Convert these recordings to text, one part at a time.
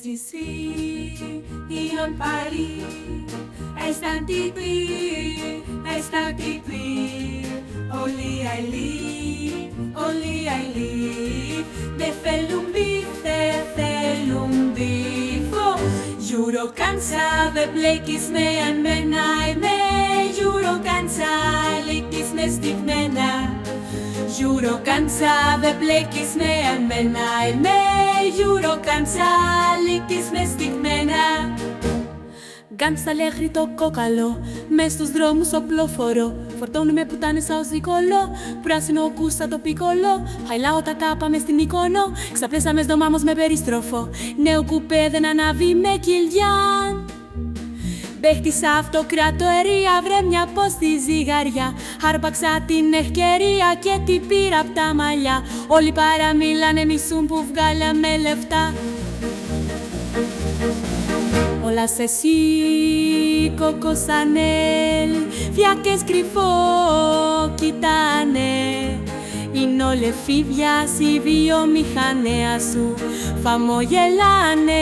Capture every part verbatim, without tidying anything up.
Ici, Ion Paris, est un tipi, est un tipi. Όλοι αηλοί, όλοι αηλοί, δεν θέλουν μπιφ, δεν θέλουν μπιφο. Γιούρο κάνσα, δεν μπλέκεις με εμένα, εμέ. Γιούρο κάνσα, λύκεις με στιγμένα. Γιούρο κάνσα, δεν μπλέκεις με εμένα, εμέ. Γιούρο κάνσα, λύκεις με στιγμένα. Γκάνστα λέχρη το κόκαλο, μες στους δρόμους οπλοφορώ. Φορτώνουμε πουτάνες σαν ζικολό, πράσινο κούστα το πικολό. Χαϊλάω τα τάπα μες στην Μύκονο, ξαπλέσαμε στο μάμος με περιστροφό. Νέο κουπέ δεν ανάβει με κιλιάν. Μπέχτησα αυτοκρατορία, βρε μια πως στη ζυγαριά. Άρπαξα την ευκαιρία και την πήρα απ' τα μαλλιά. Όλοι παραμίλανε, μισούν που βγάλαμε λεφτά. Όλα σε εσύ, Κόκο Σανέλ, φιάκες κρυφό κοιτάνε. Είναι όλοι εφήβια, η βιομηχανία σου φαμογελάνε.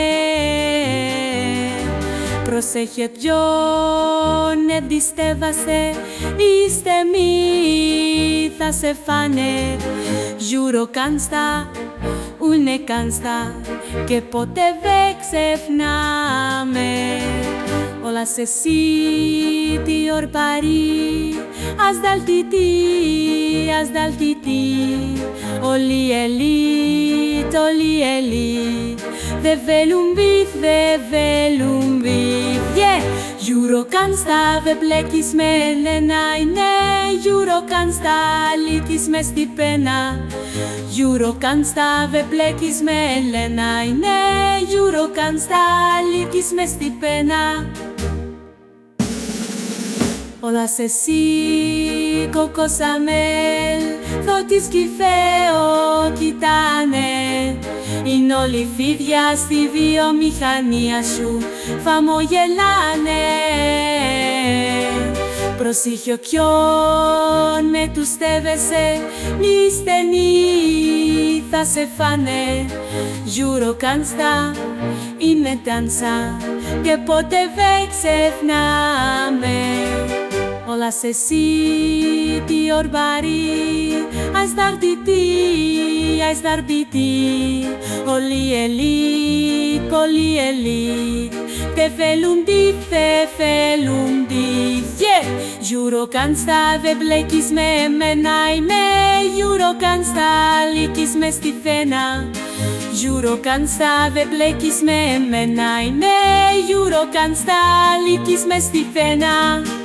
Προσέχε ποιον εμπιστεύασαι, είστε μη θα σε φάνε. Γιούρο κάνστα, ούλνε κάνστα και ποτέ δεν ξεχνάμε. Όλα σε σίτι ορπαρί, ας δαλτιτή, ας δαλτιτή. Όλοι ελίτ, όλοι ελίτ, δε βέλουν μπιφ, δε βέλουν μπιφ. Γιούρο κάνστα, δε μπλέκεις με ελένα, ναι. Γιούρο κάνστα, λύκεις με στη πένα. Γιούρο κάνστα, δε μπλέκεις με ελένα, ναι. Γιούρο κάνστα, λύκεις με στη πένα. Όλα σε εσύ, Κόκο Σανέλ, θότης κυφαίο κοιτάνε. Είναι όλοι φίδια στη βιομηχανία σου φαμογελάνε. Προσήχιο ποιον με τους στέβεσαι, μη στενοί θα σε φάνε. Γιούρο κάνστα, είναι τάνσα και ποτέ δεν ξεχνάμε. Όλα σε σίτι ορπαρί, ας δαρτιτή, ας δαρτιτή. Όλοι ελίτ, όλοι ελίτ, τε θέλουν μπιφ, τε θέλουν μπιφ. Γιούρο κάνστα, δε μπλέκεις με εμένα, είμαι. Γιούρο κάνστα, λύκεις με στη φένα. Γιούρο κάνστα, δε μπλέκεις με εμένα, είμαι. Γιούρο κάνστα, λύκεις με στη φένα.